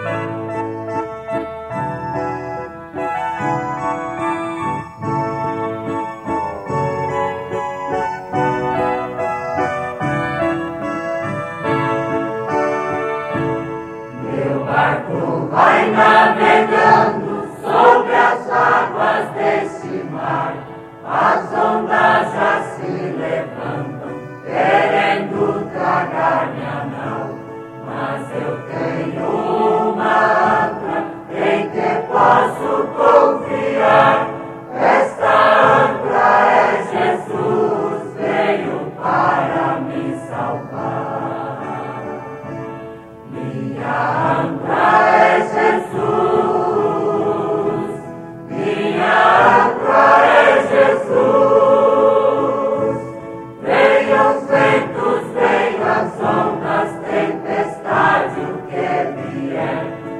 Meu barco vai navegando sobre as águas desse mar, as ondas já se levantam, querendo tragar minha nau, mas eu tenho uma âncora em que posso confiar. Esta âncora é Jesus, veio para me salvar. Minha âncora é Jesus, minha âncora é Jesus. Venham os ventos, venham as ondas, tempestade, o que vier.